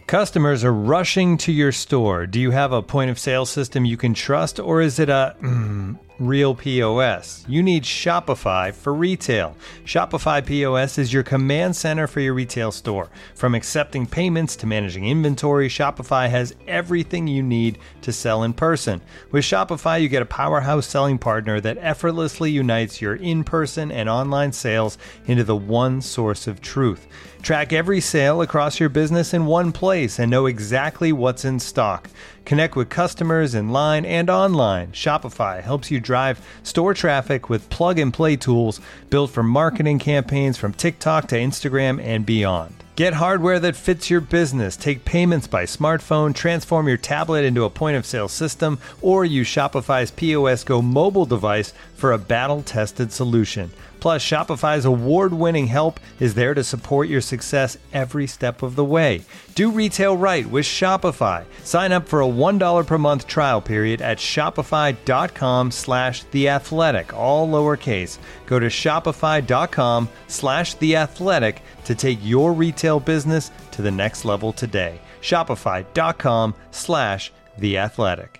Customers are rushing to your store. Do you have a point of sale system you can trust, or is it a real POS? You need Shopify for retail. Shopify POS is your command center for your retail store. From accepting payments to managing inventory, Shopify has everything you need to sell in person. With Shopify, you get a powerhouse selling partner that effortlessly unites your in-person and online sales into the one source of truth. Track every sale across your business in one place and know exactly what's in stock. Connect with customers in line and online. Shopify helps you drive store traffic with plug-and-play tools built for marketing campaigns from TikTok to Instagram and beyond. Get hardware that fits your business. Take payments by smartphone, transform your tablet into a point-of-sale system, or use Shopify's POS Go mobile device for a battle-tested solution. Plus, Shopify's award-winning help is there to support your success every step of the way. Do retail right with Shopify. Sign up for a $1 per month trial period at shopify.com/theathletic, all lowercase. Go to shopify.com/theathletic to take your retail business to the next level today. Shopify.com/theathletic.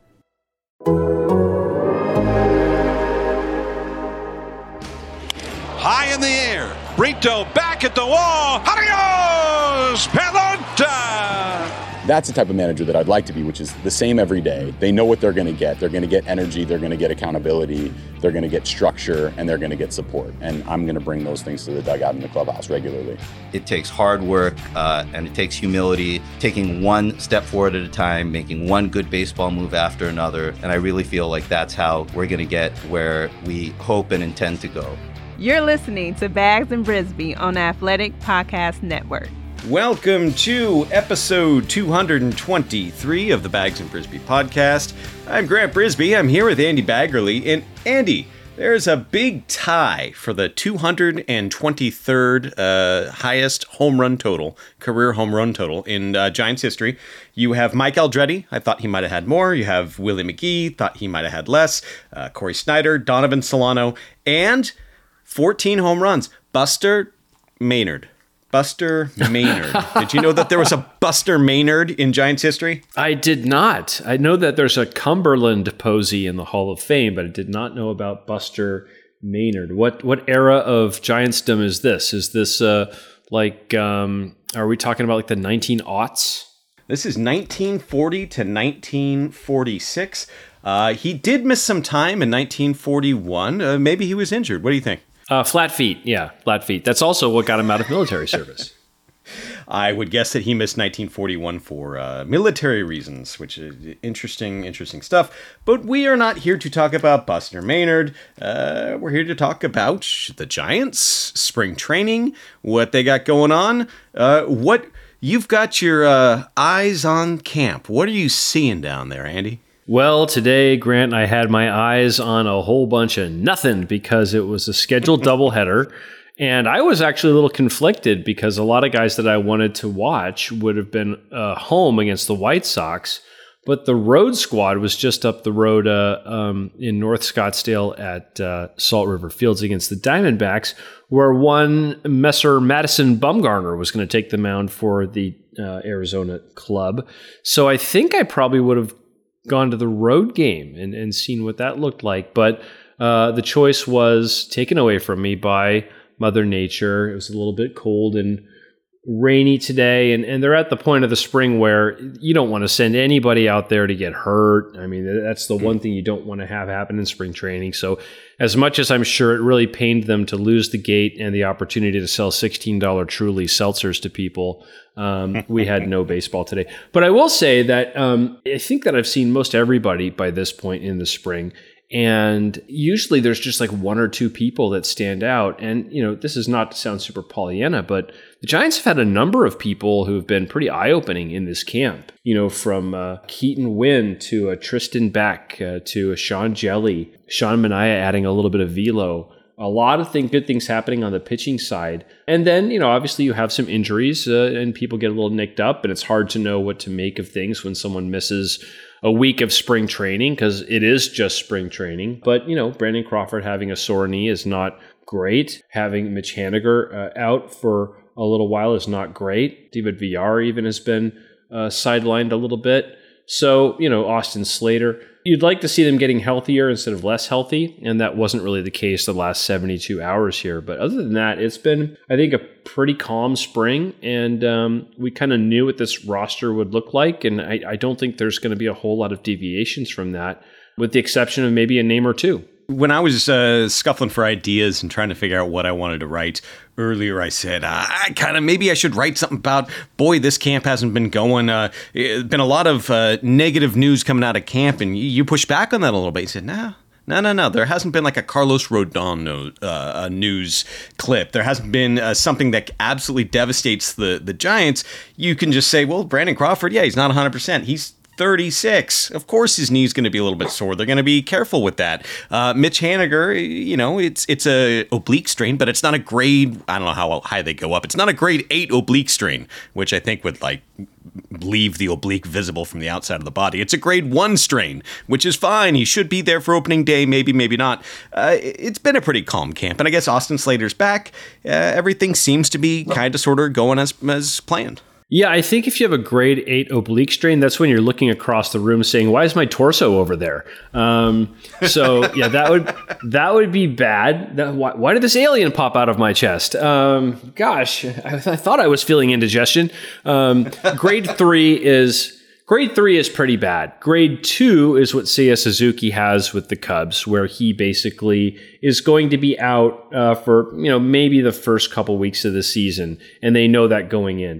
High in the air. Brito back at the wall. Adios, Pelota! That's the type of manager that I'd like to be, which is the same every day. They know what they're going to get. They're going to get energy. They're going to get accountability. They're going to get structure, and they're going to get support. And I'm going to bring those things to the dugout in the clubhouse regularly. It takes hard work, and it takes humility, taking one step forward at a time, making one good baseball move after another. And I really feel like that's how we're going to get where we hope and intend to go. You're listening to Bags and Brisbee on the Athletic Podcast Network. Welcome to episode 223 of the Bags and Brisbee podcast. I'm Grant Brisbee. I'm here with Andy Baggerly. And Andy, there's a big tie for the 223rd highest home run total, career home run total in Giants history. You have Mike Aldrete. I thought he might have had more. You have Willie McGee. Thought he might have had less. Corey Snyder, Donovan Solano, and 14 home runs. Buster Maynard. Did you know that there was a Buster Maynard in Giants history? I did not. I know that there's a Cumberland Posey in the Hall of Fame, but I did not know about Buster Maynard. What era of Giantsdom is this? Is this are we talking about like the 1900s? This is 1940 to 1946. He did miss some time in 1941. Maybe he was injured. What do you think? Flat feet. Yeah, flat feet. That's also what got him out of military service. I would guess that he missed 1941 for military reasons, which is interesting stuff. But we are not here to talk about Buster Maynard. We're here to talk about the Giants, spring training, what they got going on. What you've got your eyes on camp. What are you seeing down there, Andy? Well, today, Grant, I had my eyes on a whole bunch of nothing because it was a scheduled doubleheader. And I was actually a little conflicted because a lot of guys that I wanted to watch would have been home against the White Sox. But the road squad was just up the road in North Scottsdale at Salt River Fields against the Diamondbacks, where one Messer Madison Bumgarner was going to take the mound for the Arizona club. So I think I probably would have gone to the road game and seen what that looked like. But the choice was taken away from me by Mother Nature. It was a little bit cold and rainy today, and they're at the point of the spring where you don't want to send anybody out there to get hurt. I mean, that's the one thing you don't want to have happen in spring training. So as much as I'm sure it really pained them to lose the gate and the opportunity to sell $16 Truly seltzers to people, we had no baseball today. But I will say that I think that I've seen most everybody by this point in the spring. And usually there's just like one or two people that stand out. And, you know, this is not to sound super Pollyanna, but the Giants have had a number of people who have been pretty eye-opening in this camp. You know, from Keaton Wynn to a Tristan Beck to a Sean Jelly, Sean Manaea adding a little bit of velo. A lot of good things happening on the pitching side. And then, you know, obviously you have some injuries and people get a little nicked up, and it's hard to know what to make of things when someone misses a week of spring training, because it is just spring training. But, you know, Brandon Crawford having a sore knee is not great. Having Mitch Haniger out for a little while is not great. David Villar even has been sidelined a little bit. So, Austin Slater, you'd like to see them getting healthier instead of less healthy, and that wasn't really the case the last 72 hours here. But other than that, it's been, I think, a pretty calm spring, and we kind of knew what this roster would look like, and I don't think there's going to be a whole lot of deviations from that, with the exception of maybe a name or two. When I was scuffling for ideas and trying to figure out what I wanted to write earlier, I said, maybe I should write something about, boy, this camp hasn't been going. It's been a lot of negative news coming out of camp, and you pushed back on that a little bit. You said, no. There hasn't been like a Carlos Rodon news clip. There hasn't been something that absolutely devastates the Giants. You can just say, well, Brandon Crawford, yeah, he's not 100%. He's 36. Of course his knee's going to be a little bit sore. They're going to be careful with that. Mitch Haniger, it's a oblique strain, but it's not a grade, I don't know how high they go up. It's not a grade 8 oblique strain, which I think would leave the oblique visible from the outside of the body. It's a grade 1 strain, which is fine. He should be there for opening day, maybe not. It's been a pretty calm camp, and I guess Austin Slater's back. Everything seems to be kind of sort of going as planned. Yeah, I think if you have a grade 8 oblique strain, that's when you're looking across the room saying, why is my torso over there? So yeah, that would be bad. Why did this alien pop out of my chest? Gosh, I thought I was feeling indigestion. Grade 3 is pretty bad. Grade 2 is what Seiya Suzuki has with the Cubs, where he basically is going to be out for maybe the first couple weeks of the season, and they know that going in.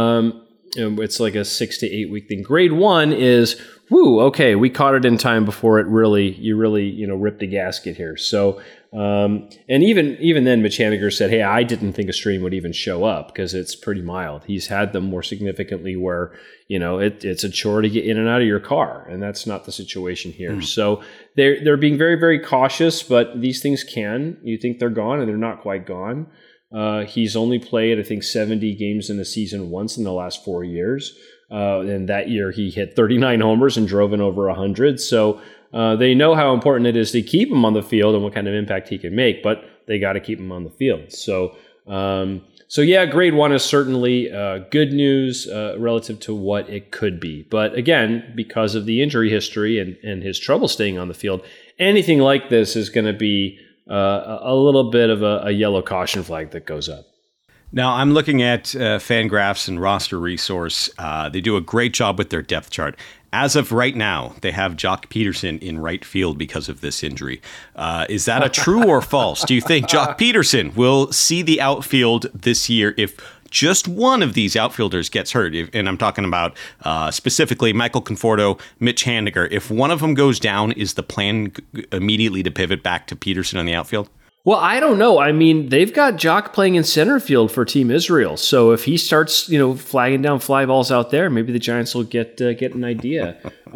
It's like a 6 to 8 week thing. Grade 1 is, okay, we caught it in time before you really ripped a gasket here. So, and even then, Mitch Haniger said, hey, I didn't think a strain would even show up because it's pretty mild. He's had them more significantly where, it's a chore to get in and out of your car, and that's not the situation here. So they're being very, very cautious, but these things you think they're gone and they're not quite gone. He's only played, I think, 70 games in a season once in the last 4 years. And that year he hit 39 homers and drove in over 100. So they know how important it is to keep him on the field and what kind of impact he can make, but they got to keep him on the field. So yeah, grade 1 is certainly good news relative to what it could be. But again, because of the injury history and his trouble staying on the field, anything like this is going to be a little bit of a yellow caution flag that goes up. Now, I'm looking at Fangraphs and Roster Resource. They do a great job with their depth chart. As of right now, they have Jock Peterson in right field because of this injury. Is that a true or false? Do you think Jock Peterson will see the outfield this year if just one of these outfielders gets hurt? And I'm talking about specifically Michael Conforto, Mitch Haniger. If one of them goes down, is the plan immediately to pivot back to Peterson on the outfield? Well, I don't know. I mean, they've got Jock playing in center field for Team Israel. So if he starts, flagging down fly balls out there, maybe the Giants will get an idea.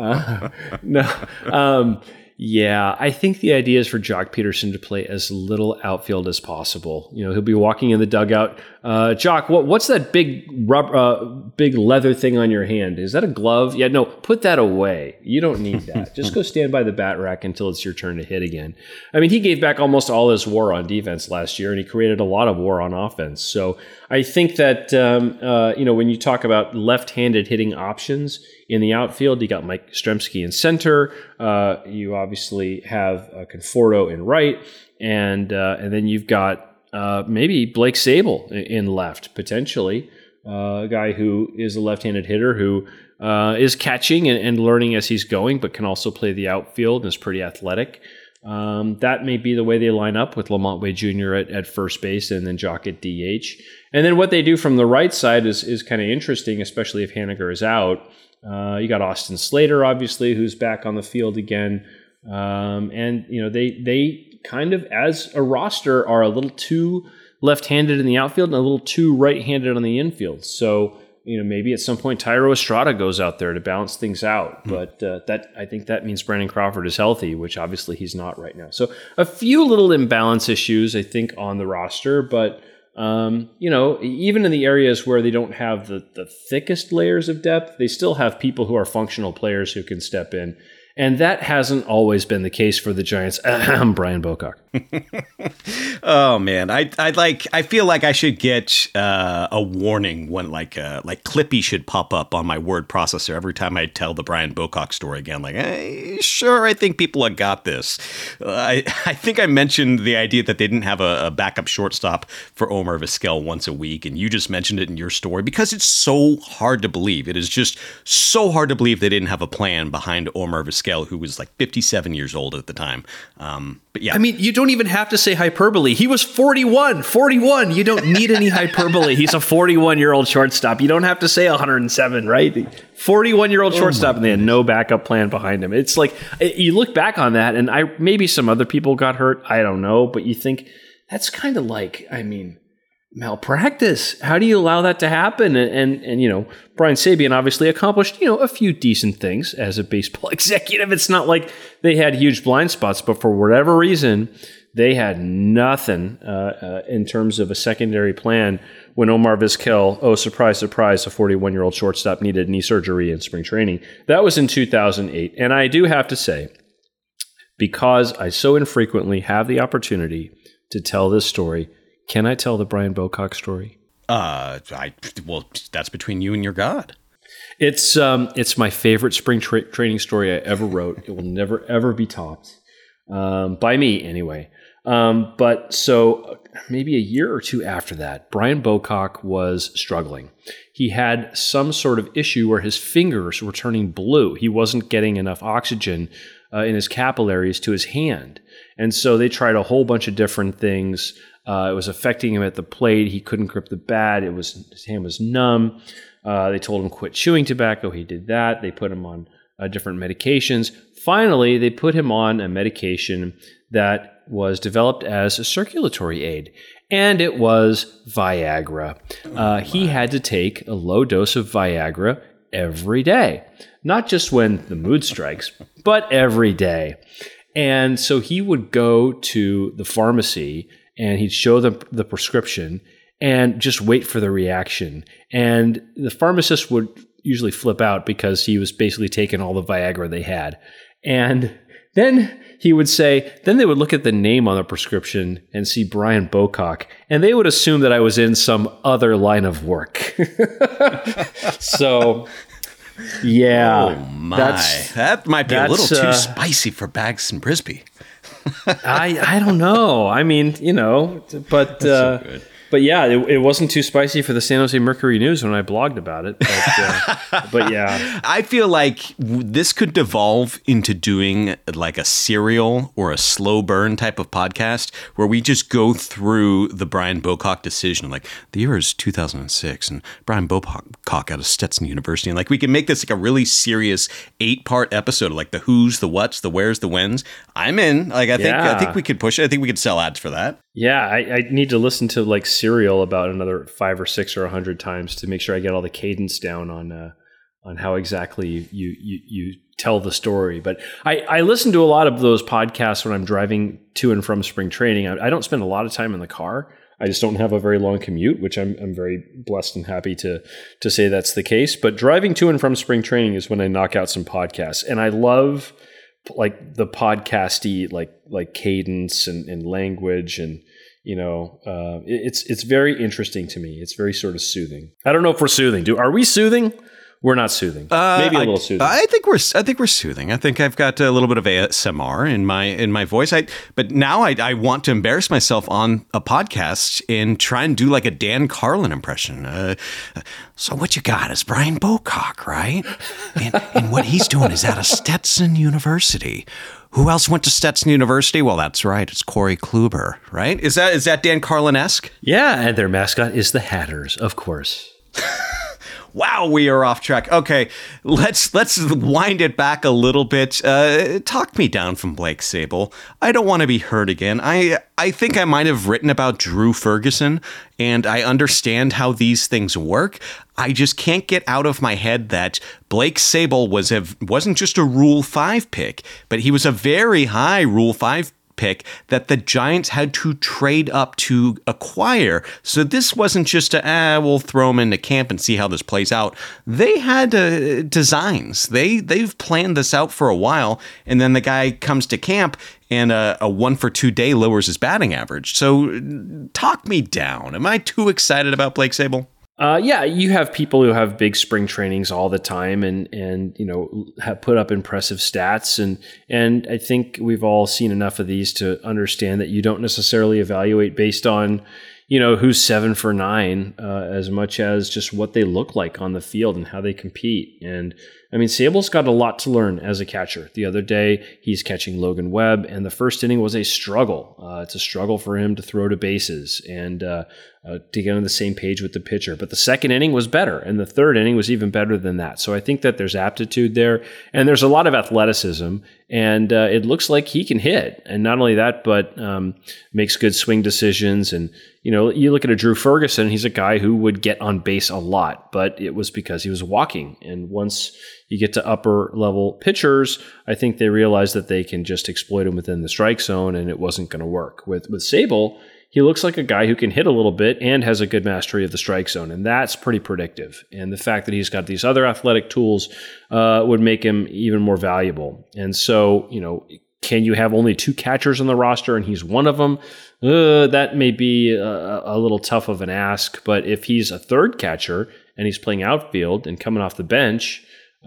Yeah, I think the idea is for Jock Peterson to play as little outfield as possible. He'll be walking in the dugout. Jock, what's that big leather thing on your hand? Is that a glove? Yeah, no, put that away. You don't need that. Just go stand by the bat rack until it's your turn to hit again. I mean, he gave back almost all his WAR on defense last year, and he created a lot of WAR on offense. So I think that, when you talk about left-handed hitting options in the outfield, you got Mike Yastrzemski in center. You obviously have Conforto in right, and then you've got maybe Blake Sable in left, potentially. A guy who is a left-handed hitter who is catching and learning as he's going, but can also play the outfield and is pretty athletic. That may be the way they line up with Lamont Wade Jr. at first base and then Jock at DH. And then what they do from the right side is kind of interesting, especially if Haniger is out. You got Austin Slater, obviously, who's back on the field again. And they kind of, as a roster, are a little too left-handed in the outfield and a little too right-handed on the infield. So, maybe at some point Thairo Estrada goes out there to balance things out. But I think that means Brandon Crawford is healthy, which obviously he's not right now. So a few little imbalance issues, I think, on the roster. But, even in the areas where they don't have the thickest layers of depth, they still have people who are functional players who can step in And that hasn't always been the case for the Giants. Brian Bocock. Oh man, I feel like I should get a warning when like Clippy should pop up on my word processor every time I tell the Brian Bocock story again. Like, hey, sure, I think people have got this. I think I mentioned the idea that they didn't have a backup shortstop for Omar Vizquel once a week, and you just mentioned it in your story because it's so hard to believe. It is just so hard to believe they didn't have a plan behind Omar Vizquel, who was like 57 years old at the time. But yeah, I mean, you don't even have to say hyperbole. He was 41. You don't need any hyperbole. He's a 41-year-old shortstop. You don't have to say 107, right? 41-year-old shortstop, and they had no backup plan behind him. It's like, you look back on that, and maybe some other people got hurt. I don't know. But you think, that's kind of like, I mean, malpractice. How do you allow that to happen? And you know, Brian Sabean obviously accomplished, you know, a few decent things as a baseball executive. It's not like they had huge blind spots, but for whatever reason, they had nothing in terms of a secondary plan when Omar Vizquel, oh, surprise, surprise, a 41-year-old shortstop needed knee surgery in spring training. That was in 2008. And I do have to say, because I so infrequently have the opportunity to tell this story, can I tell the Brian Bocock story? Well, that's between you and your God. It's my favorite spring training story I ever wrote. It will never, ever be topped. By me, anyway. But so maybe a year or two after that, Brian Bocock was struggling. He had some sort of issue where his fingers were turning blue. He wasn't getting enough oxygen in his capillaries to his hand. And so they tried a whole bunch of different things. It was affecting him at the plate. He couldn't grip the bat. His hand was numb. They told him quit chewing tobacco. He did that. They put him on different medications. Finally, they put him on a medication that was developed as a circulatory aid, and it was Viagra. He had to take a low dose of Viagra every day, not just when the mood strikes, but every day. And so he would go to the pharmacy and he'd show them the prescription and just wait for the reaction. And the pharmacist would usually flip out because he was basically taking all the Viagra they had. And then he would say, then they would look at the name on the prescription and see Brian Bocock, and they would assume that I was in some other line of work. So, yeah. Oh my. That might be a little too spicy for Bags and Brisby. I don't know. I mean, you know, but so good. But yeah, it wasn't too spicy for the San Jose Mercury News when I blogged about it. But yeah. I feel like this could devolve into doing like a serial or a slow burn type of podcast where we just go through the Brian Bocock decision. Like, the year is 2006 and Brian Bocock out of Stetson University. And like, we can make this like a really serious 8-part episode of like the who's, the what's, the where's, the when's. I'm in. Like, I think we could push it. I think we could sell ads for that. Yeah, I need to listen to like Serial about another 5 or 6 or 100 times to make sure I get all the cadence down on how exactly you tell the story. But I listen to a lot of those podcasts when I'm driving to and from spring training. I don't spend a lot of time in the car. I just don't have a very long commute, which I'm very blessed and happy to say that's the case. But driving to and from spring training is when I knock out some podcasts, and I love like the podcasty like cadence and language, and you know, it's very interesting to me. It's very sort of soothing. I don't know if we're soothing. Are we soothing? We're not soothing. Maybe a little soothing. I think we're soothing. I think I've got a little bit of ASMR in my voice. But now I want to embarrass myself on a podcast and try and do like a Dan Carlin impression. So what you got is Brian Bocock, right? And what he's doing is out of Stetson University. Who else went to Stetson University? Well, that's right. It's Corey Kluber, right? Is that Dan Carlin-esque? Yeah, and their mascot is the Hatters, of course. Wow, we are off track. Okay, let's wind it back a little bit. Talk me down from Blake Sabol. I don't want to be hurt again. I think I might have written about Drew Ferguson, and I understand how these things work. I just can't get out of my head that Blake Sabol wasn't just a Rule 5 pick, but he was a very high Rule 5 pick pick that the Giants had to trade up to acquire. So this wasn't just we'll throw him into camp and see how this plays out. They had designs. They've planned this out for a while, and then the guy comes to camp and a 1-for-2 day lowers his batting average. So talk me down. Am I too excited about Blake Sabol? Yeah, you have people who have big spring trainings all the time and have put up impressive stats. And I think we've all seen enough of these to understand that you don't necessarily evaluate based on, who's 7 for 9, as much as just what they look like on the field and how they compete. And I mean, Sabol's got a lot to learn as a catcher. The other day, he's catching Logan Webb, and the first inning was a struggle. It's a struggle for him to throw to bases and to get on the same page with the pitcher. But the second inning was better, and the third inning was even better than that. So I think that there's aptitude there, and there's a lot of athleticism, and it looks like he can hit. And not only that, but makes good swing decisions. And, you look at a Drew Ferguson, he's a guy who would get on base a lot, but it was because he was walking. And once you get to upper level pitchers, I think they realized that they can just exploit him within the strike zone, and it wasn't going to work. With Sabol, he looks like a guy who can hit a little bit and has a good mastery of the strike zone, and that's pretty predictive. And the fact that he's got these other athletic tools would make him even more valuable. And so, can you have only 2 catchers on the roster and he's one of them? That may be a little tough of an ask, but if he's a third catcher and he's playing outfield and coming off the bench,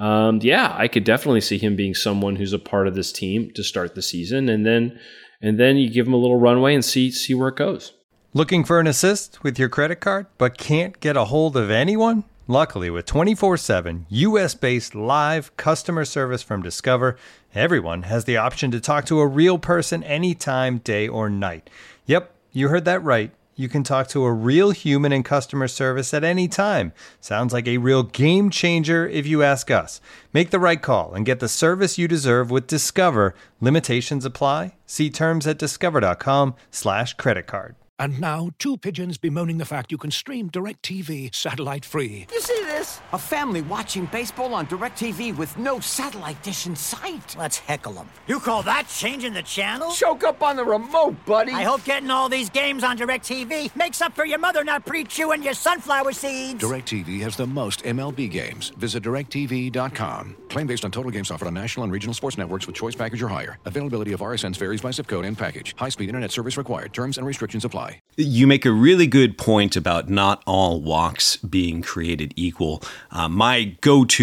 I could definitely see him being someone who's a part of this team to start the season, and then you give him a little runway and see where it goes. Looking for an assist with your credit card, but can't get a hold of anyone? Luckily, with 24/7 U.S.-based live customer service from Discover, everyone has the option to talk to a real person anytime, day or night. Yep, you heard that right. You can talk to a real human in customer service at any time. Sounds like a real game changer if you ask us. Make the right call and get the service you deserve with Discover. Limitations apply. See terms at discover.com/creditcard. And now, 2 pigeons bemoaning the fact you can stream DirecTV satellite-free. You see this? A family watching baseball on DirecTV with no satellite dish in sight. Let's heckle them. You call that changing the channel? Choke up on the remote, buddy. I hope getting all these games on DirecTV makes up for your mother not pre-chewing your sunflower seeds. DirecTV has the most MLB games. Visit DirecTV.com. Claim based on total games offered on national and regional sports networks with choice package or higher. Availability of RSNs varies by zip code and package. High-speed internet service required. Terms and restrictions apply. You make a really good point about not all walks being created equal. My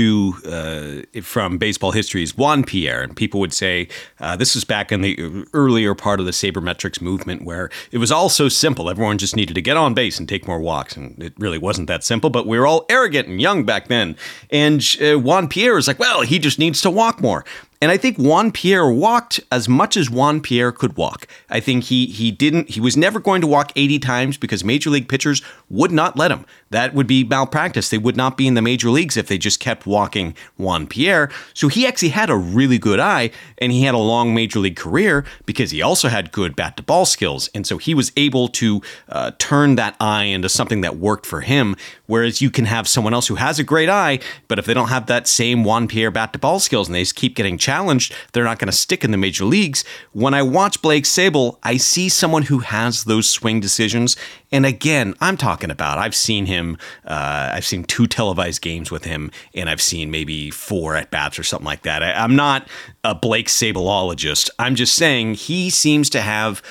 go-to from baseball history is Juan Pierre, and people would say this was back in the earlier part of the sabermetrics movement where it was all so simple. Everyone just needed to get on base and take more walks, and it really wasn't that simple, but we were all arrogant and young back then. And Juan Pierre is like, well, he just needs to walk more. And I think Juan Pierre walked as much as Juan Pierre could walk. I think he was never going to walk 80 times because major league pitchers would not let him. That would be malpractice. They would not be in the major leagues if they just kept walking Juan Pierre. So he actually had a really good eye, and he had a long major league career because he also had good bat to ball skills. And so he was able to turn that eye into something that worked for him. Whereas you can have someone else who has a great eye, but if they don't have that same Juan Pierre bat to ball skills and they just keep getting challenged, they're not going to stick in the major leagues. When I watch Blake Sabol, I see someone who has those swing decisions. And again, I'm talking about, I've seen him, I've seen 2 televised games with him, and I've seen maybe 4 at-bats or something like that. I'm not a Blake Sabolologist. I'm just saying he seems to have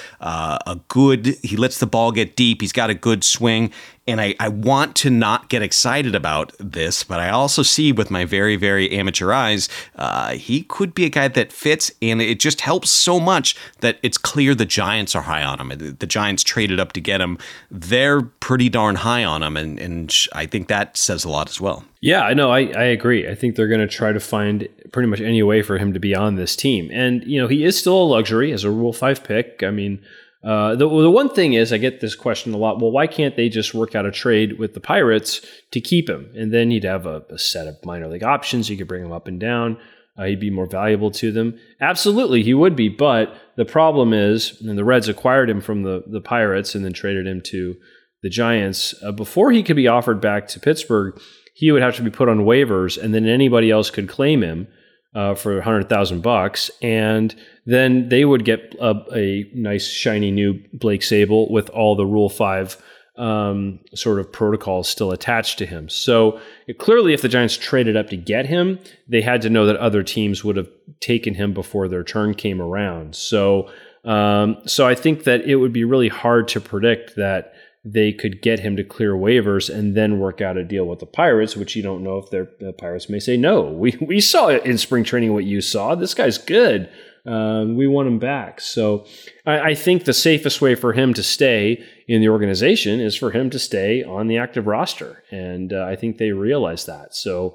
he lets the ball get deep, he's got a good swing, and I want to not get excited about this, but I also see with my very, very amateur eyes, he could be a guy that fits, and it just helps so much that it's clear the Giants are high on him. The Giants traded up to get him. They're pretty darn high on him, and I think that says a lot as well. Yeah, I know. I agree. I think they're going to try to find pretty much any way for him to be on this team. And, he is still a luxury as a Rule 5 pick. I mean, the one thing is, I get this question a lot. Well, why can't they just work out a trade with the Pirates to keep him? And then he'd have a set of minor league options. You could bring him up and down. He'd be more valuable to them. Absolutely, he would be. But the problem is, and the Reds acquired him from the Pirates and then traded him to the Giants. Before he could be offered back to Pittsburgh, he would have to be put on waivers, and then anybody else could claim him. for $100,000, and then they would get a nice shiny new Blake Sable with all the Rule 5 sort of protocols still attached to him. So clearly, if the Giants traded up to get him, they had to know that other teams would have taken him before their turn came around. So I think that it would be really hard to predict that they could get him to clear waivers and then work out a deal with the Pirates, which you don't know if the Pirates may say, no, we saw it in spring training what you saw. This guy's good. We want him back. So I think the safest way for him to stay in the organization is for him to stay on the active roster. And I think they realize that. So,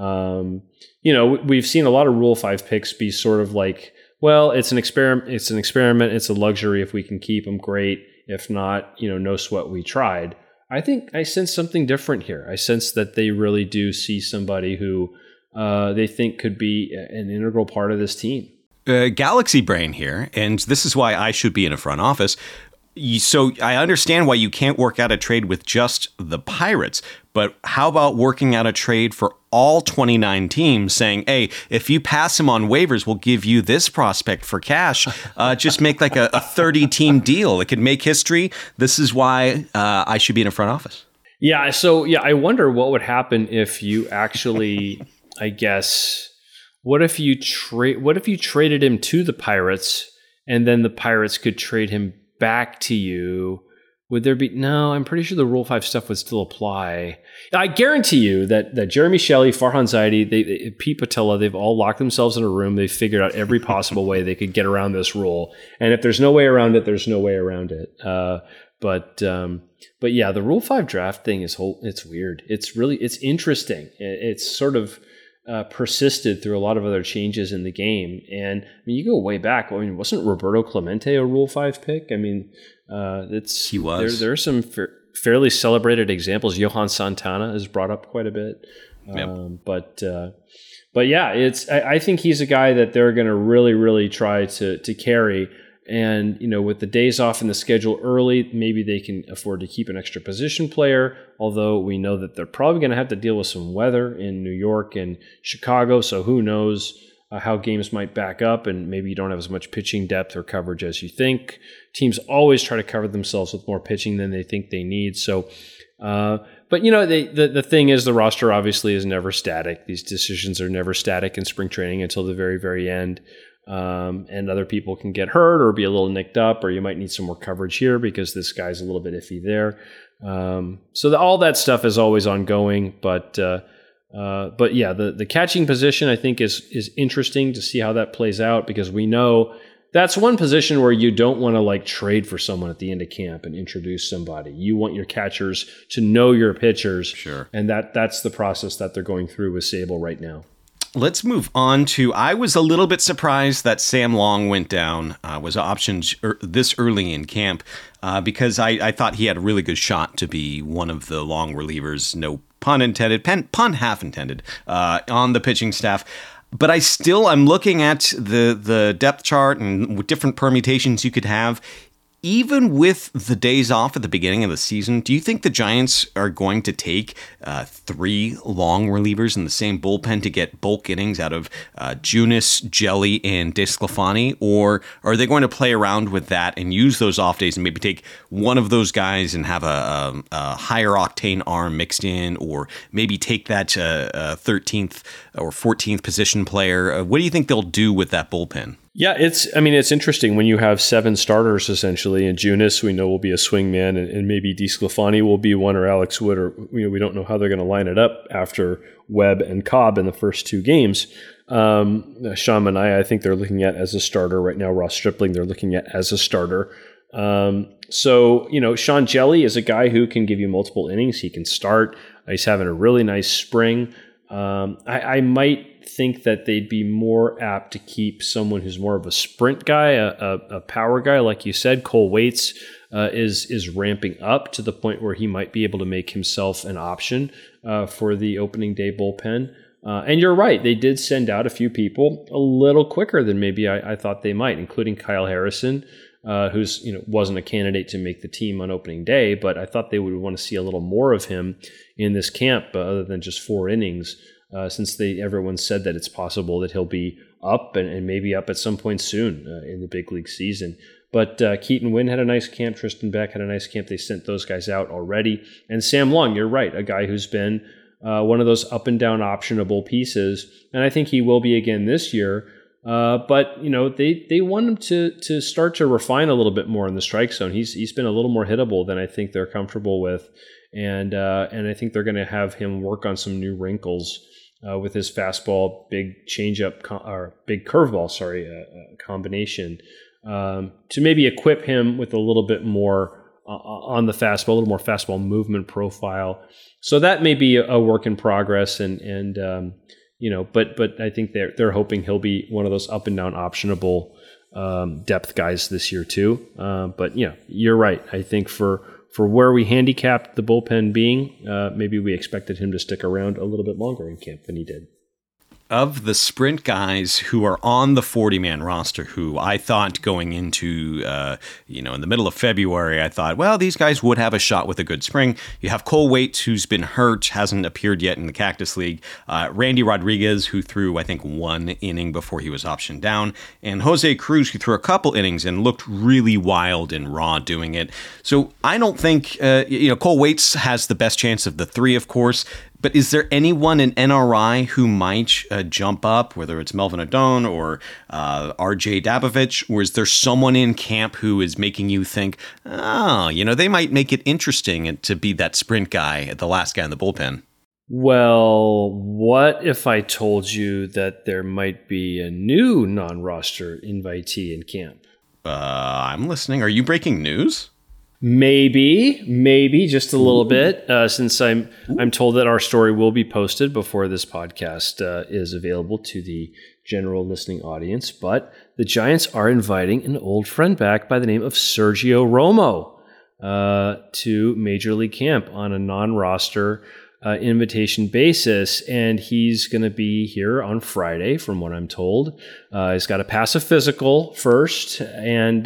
we've seen a lot of Rule 5 picks be sort of like, well, it's an experiment. It's a luxury. If we can keep them, great. If not, no sweat, we tried. I think I sense something different here. I sense that they really do see somebody who they think could be an integral part of this team. Galaxy Brain here, and this is why I should be in a front office. So I understand why you can't work out a trade with just the Pirates, but how about working out a trade for all 29 teams saying, hey, if you pass him on waivers, we'll give you this prospect for cash. Just make like a 30-team deal. It could make history. This is why I should be in a front office. Yeah. So, I wonder what would happen if you actually, I guess, what if you traded him to the Pirates and then the Pirates could trade him back to you? Would there be? No, I'm pretty sure the Rule 5 stuff would still apply. I guarantee you that Jeremy Shelley, Farhan Zaidi, Pete Patella, they've all locked themselves in a room. They've figured out every possible way they could get around this rule. And if there's no way around it, there's no way around it. But yeah, the Rule 5 draft thing it's weird. It's interesting. It's sort of persisted through a lot of other changes in the game. And you go way back. Wasn't Roberto Clemente a Rule 5 pick? He was. There are some fairly celebrated examples. Johan Santana is brought up quite a bit. Yep. But yeah, I think he's a guy that they're going to really, really try to carry. And, with the days off in the schedule early, maybe they can afford to keep an extra position player, although we know that they're probably going to have to deal with some weather in New York and Chicago. So who knows how games might back up, and maybe you don't have as much pitching depth or coverage as you think. Teams always try to cover themselves with more pitching than they think they need. So, but the thing is, the roster obviously is never static. These decisions are never static in spring training until the very, very end. And other people can get hurt or be a little nicked up, or you might need some more coverage here because this guy's a little bit iffy there. So all that stuff is always ongoing, but yeah, the catching position I think is interesting to see how that plays out, because we know that's one position where you don't want to trade for someone at the end of camp and introduce somebody. You want your catchers to know your pitchers. Sure. And that's the process that they're going through with Sable right now. Let's move on to, I was a little bit surprised that Sam Long went down, was optioned this early in camp, because I thought he had a really good shot to be one of the long relievers, no pun intended, pun half intended, on the pitching staff. But I'm looking at the depth chart and different permutations you could have. Even with the days off at the beginning of the season, do you think the Giants are going to take 3 long relievers in the same bullpen to get bulk innings out of Junis, Jelly, and DeSclafani? Or are they going to play around with that and use those off days and maybe take one of those guys and have a higher octane arm mixed in, or maybe take that 13th or 14th position player? What do you think they'll do with that bullpen? Yeah, it's interesting when you have 7 starters essentially, and Junis we know will be a swingman, and maybe DeSclafani will be one, or Alex Wood, or we don't know how they're going to line it up after Webb and Cobb in the first 2 games. Sean Manaea, I think they're looking at as a starter right now. Ross Stripling they're looking at as a starter. So Sean Jelly is a guy who can give you multiple innings. He can start. He's having a really nice spring. I might think that they'd be more apt to keep someone who's more of a sprint guy, a power guy, like you said. Cole Waits is ramping up to the point where he might be able to make himself an option for the opening day bullpen. And you're right, they did send out a few people a little quicker than maybe I thought they might, including Kyle Harrison. who's wasn't a candidate to make the team on opening day, but I thought they would want to see a little more of him in this camp, other than just 4 innings, since everyone said that it's possible that he'll be up and maybe up at some point soon in the big league season. But Keaton Winn had a nice camp. Tristan Beck had a nice camp. They sent those guys out already. And Sam Long, you're right, a guy who's been one of those up and down optionable pieces. And I think he will be again this year. But they want him to start to refine a little bit more in the strike zone. He's been a little more hittable than I think they're comfortable with. And I think they're going to have him work on some new wrinkles with his fastball, big changeup, or big curveball, combination. To maybe equip him with a little bit more on the fastball, a little more fastball movement profile. So that may be a work in progress, and but I think they're hoping he'll be one of those up and down optionable depth guys this year too. But you're right. I think for where we handicapped the bullpen being, maybe we expected him to stick around a little bit longer in camp than he did. Of the sprint guys who are on the 40-man roster, who I thought going into, in the middle of February, I thought, well, these guys would have a shot with a good spring. You have Cole Waits, who's been hurt, hasn't appeared yet in the Cactus League. Randy Rodriguez, who threw, I think, 1 inning before he was optioned down. And Jose Cruz, who threw a couple innings and looked really wild and raw doing it. So I don't think, Cole Waits has the best chance of the 3, of course. But is there anyone in NRI who might jump up, whether it's Melvin Adon or RJ Dabovich, or is there someone in camp who is making you think, they might make it interesting to be that sprint guy, the last guy in the bullpen? Well, what if I told you that there might be a new non-roster invitee in camp? I'm listening. Are you breaking news? Maybe just a little bit, since I'm told that our story will be posted before this podcast is available to the general listening audience. But the Giants are inviting an old friend back by the name of Sergio Romo to Major League Camp on a non-roster invitation basis, and he's going to be here on Friday, from what I'm told. He's got to pass a physical first, and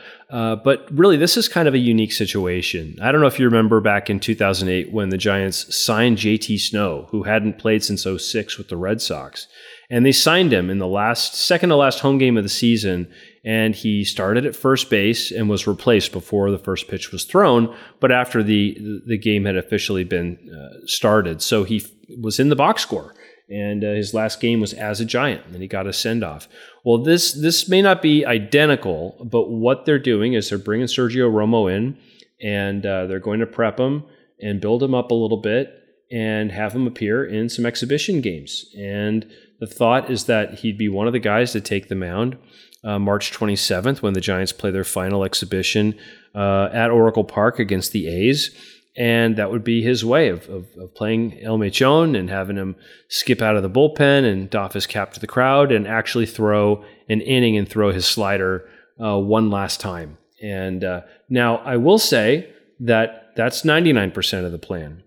but really, this is kind of a unique situation. I don't know if you remember back in 2008 when the Giants signed JT Snow, who hadn't played since 2006 with the Red Sox. And they signed him in the second to last home game of the season, and he started at first base and was replaced before the first pitch was thrown, but after the game had officially been started. So he was in the box score, and his last game was as a Giant, and he got a send-off. Well, this may not be identical, but what they're doing is they're bringing Sergio Romo in, and they're going to prep him and build him up a little bit and have him appear in some exhibition games. And the thought is that he'd be one of the guys to take the mound March 27th when the Giants play their final exhibition at Oracle Park against the A's. And that would be his way of playing El Mechon and having him skip out of the bullpen and doff his cap to the crowd and actually throw an inning and throw his slider one last time. And now I will say that that's 99% of the plan.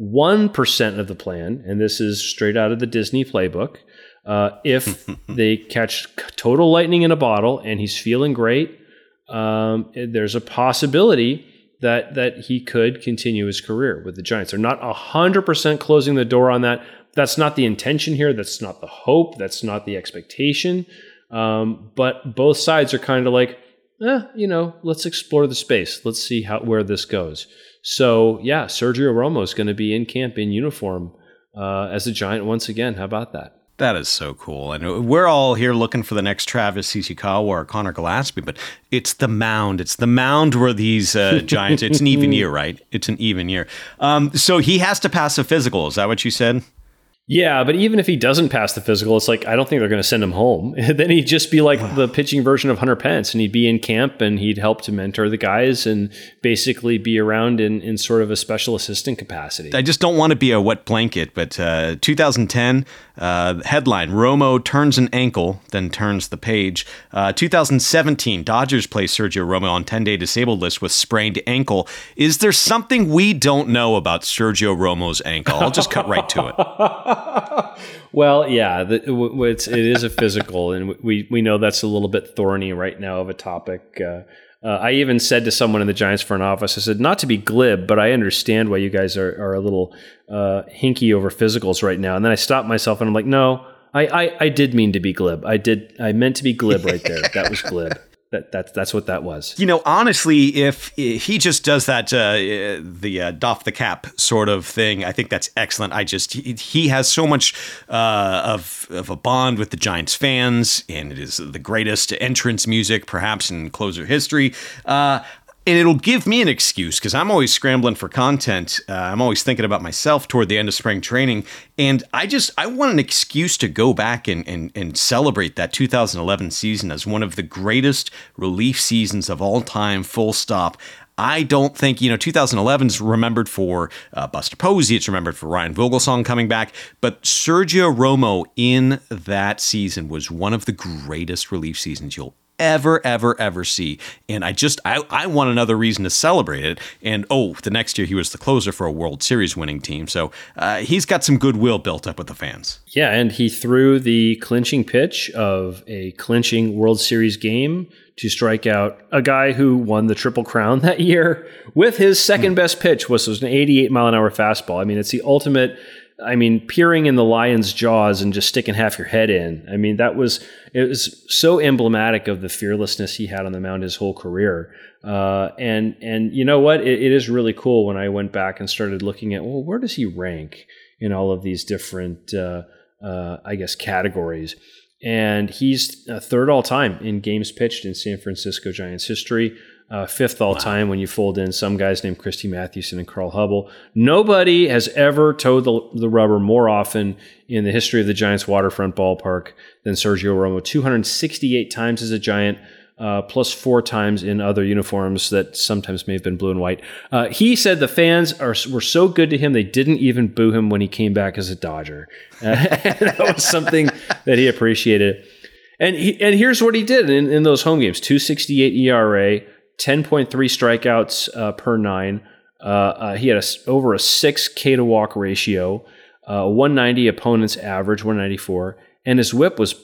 1% of the plan, and this is straight out of the Disney playbook, if they catch total lightning in a bottle and he's feeling great, there's a possibility that he could continue his career with the Giants. They're not 100% closing the door on that. That's not the intention here. That's not the hope. That's not the expectation. But both sides are kind of like, let's explore the space. Let's see where this goes. So, yeah, Sergio Romo is going to be in camp in uniform as a Giant once again. How about that? That is so cool. And we're all here looking for the next Travis Ishikawa or Connor Gillespie, but it's the mound. It's the mound where these Giants, it's an even year, right? It's an even year. So he has to pass a physical. Is that what you said? Yeah, but even if he doesn't pass the physical, it's like, I don't think they're going to send him home. Then he'd just be like the pitching version of Hunter Pence, and he'd be in camp and he'd help to mentor the guys and basically be around in sort of a special assistant capacity. I just don't want to be a wet blanket, but 2010 headline, Romo turns an ankle, then turns the page. 2017, Dodgers play Sergio Romo on 10-day disabled list with sprained ankle. Is there something we don't know about Sergio Romo's ankle? I'll just cut right to it. Well, yeah, it is a physical, and we know that's a little bit thorny right now of a topic I even said to someone in the Giants front office, I said, not to be glib, but I understand why you guys are a little hinky over physicals right now. And then I stopped myself and I'm like, no, I did mean to be glib. I meant to be glib right there. That was glib. That's what that was. Honestly, if he just does that, the doff the cap sort of thing, I think that's excellent. He has so much of a bond with the Giants fans, and it is the greatest entrance music, perhaps in closer history. And it'll give me an excuse because I'm always scrambling for content. I'm always thinking about myself toward the end of spring training. And I want an excuse to go back and celebrate that 2011 season as one of the greatest relief seasons of all time, full stop. I don't think, 2011 is remembered for Buster Posey. It's remembered for Ryan Vogelsong coming back. But Sergio Romo in that season was one of the greatest relief seasons you'll ever see. And I want another reason to celebrate it. And the next year he was the closer for a World Series winning team. So he's got some goodwill built up with the fans. Yeah, and he threw the clinching pitch of a clinching World Series game to strike out a guy who won the Triple Crown that year with his second best pitch, which was an 88-mile-an-hour fastball. I mean, it's the ultimate. Peering in the lion's jaws and just sticking half your head in. It was so emblematic of the fearlessness he had on the mound his whole career. And you know what? It is really cool when I went back and started looking at, where does he rank in all of these different, categories? And he's third all time in games pitched in San Francisco Giants history. Fifth all time when you fold in some guys named Christy Mathewson and Carl Hubble. Nobody has ever towed the rubber more often in the history of the Giants waterfront ballpark than Sergio Romo. 268 times as a Giant, plus 4 times in other uniforms that sometimes may have been blue and white. He said the fans were so good to him they didn't even boo him when he came back as a Dodger. That was something that he appreciated. And here's what he did in those home games: 2.68 ERA. 10.3 strikeouts per 9. He had over a 6 K to walk ratio, 190 opponent's average, 194, and his whip was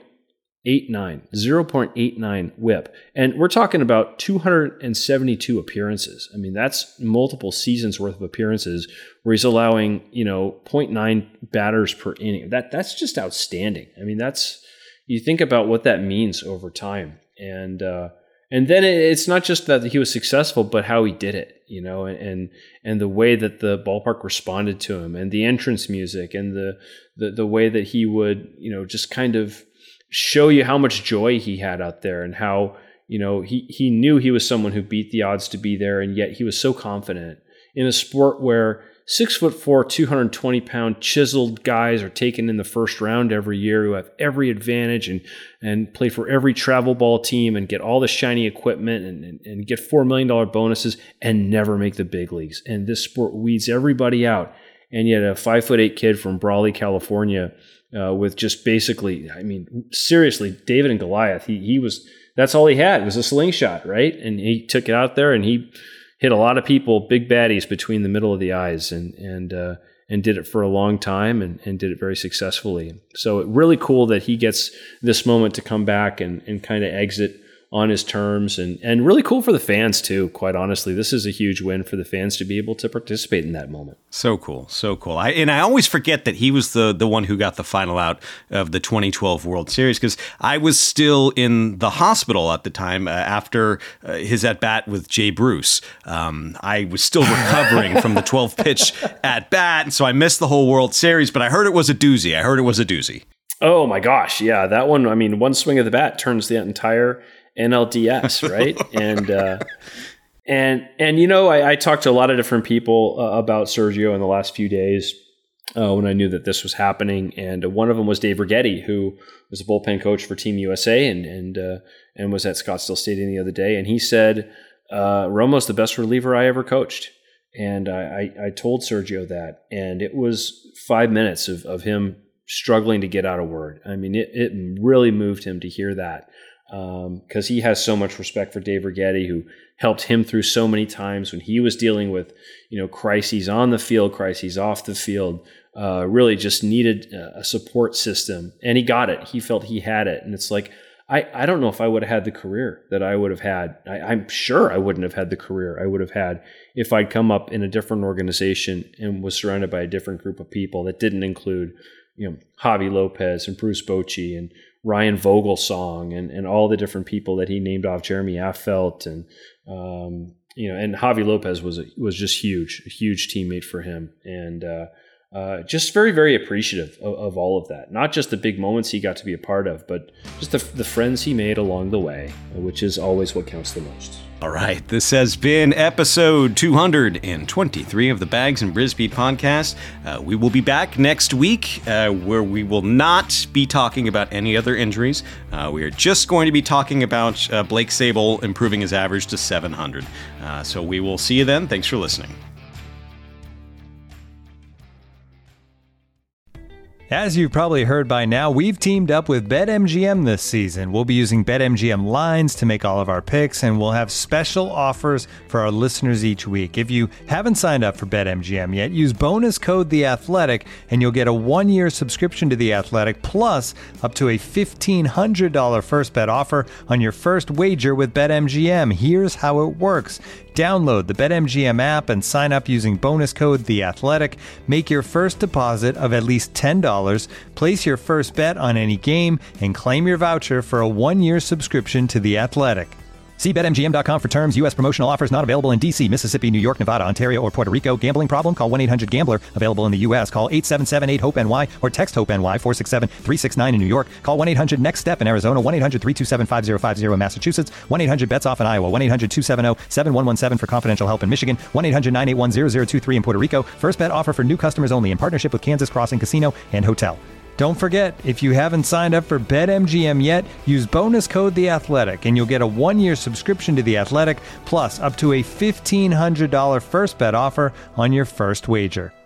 0.89 whip. And we're talking about 272 appearances. That's multiple seasons worth of appearances where he's allowing, 0.9 batters per inning. That's just outstanding. You think about what that means over time. And then it's not just that he was successful, but how he did it, and the way that the ballpark responded to him, and the entrance music, and the way that he would, just kind of show you how much joy he had out there, and how, he knew he was someone who beat the odds to be there, and yet he was so confident in a sport where 6'4", 220-pound chiseled guys are taken in the first round every year who have every advantage and play for every travel ball team and get all the shiny equipment and get $4 million bonuses and never make the big leagues. And this sport weeds everybody out. And yet a 5'8" kid from Brawley, California, with just basically, seriously, David and Goliath, that's all he had was a slingshot, right? And he took it out there and he hit a lot of people, big baddies, between the middle of the eyes, and did it for a long time and did it very successfully. So really cool that he gets this moment to come back and kind of exit on his terms, and really cool for the fans too, quite honestly. This is a huge win for the fans to be able to participate in that moment. So cool. I always forget that he was the one who got the final out of the 2012 World Series, because I was still in the hospital at the time after his at-bat with Jay Bruce. I was still recovering from the 12th pitch at-bat, and so I missed the whole World Series, but I heard it was a doozy. Oh my gosh, yeah, that one, one swing of the bat turns the entire NLDS, right? I talked to a lot of different people about Sergio in the last few days when I knew that this was happening, and one of them was Dave Righetti, who was a bullpen coach for Team USA and was at Scottsdale Stadium the other day, and he said, Romo's the best reliever I ever coached. And I told Sergio that, and it was 5 minutes of him struggling to get out a word. It really moved him to hear that. Because he has so much respect for Dave Righetti, who helped him through so many times when he was dealing with, crises on the field, crises off the field, really just needed a support system. And he got it. He felt he had it. And it's like, I don't know if I would have had the career that I would have had. I'm sure I wouldn't have had the career I would have had if I'd come up in a different organization and was surrounded by a different group of people that didn't include, Javi Lopez and Bruce Bochy and Ryan Vogelsong and all the different people that he named off, Jeremy Affeldt and and Javi Lopez was just huge, a huge teammate for him, and just very, very appreciative of all of that. Not just the big moments he got to be a part of, but just the friends he made along the way, which is always what counts the most. All right, this has been episode 223 of the Bags and Brisbee podcast. We will be back next week where we will not be talking about any other injuries. We are just going to be talking about Blake Sabol improving his average to 700. So we will see you then. Thanks for listening. As you've probably heard by now, we've teamed up with BetMGM this season. We'll be using BetMGM lines to make all of our picks, and we'll have special offers for our listeners each week. If you haven't signed up for BetMGM yet, use bonus code The Athletic, and you'll get a 1-year subscription to The Athletic, plus up to a $1,500 first bet offer on your first wager with BetMGM. Here's how it works. Download the BetMGM app and sign up using bonus code The Athletic. Make your first deposit of at least $10. Place your first bet on any game and claim your voucher for a 1-year subscription to The Athletic. See BetMGM.com for terms. U.S. promotional offers not available in D.C., Mississippi, New York, Nevada, Ontario, or Puerto Rico. Gambling problem? Call 1-800-GAMBLER. Available in the U.S. Call 877-8-HOPE-NY or text HOPE-NY 467-369 in New York. Call 1-800-NEXT-STEP in Arizona. 1-800-327-5050 in Massachusetts. 1-800-BETS-OFF in Iowa. 1-800-270-7117 for confidential help in Michigan. 1-800-981-0023 in Puerto Rico. First bet offer for new customers only in partnership with Kansas Crossing Casino and Hotel. Don't forget, if you haven't signed up for BetMGM yet, use bonus code The Athletic, and you'll get a 1-year subscription to The Athletic, plus up to a $1,500 first bet offer on your first wager.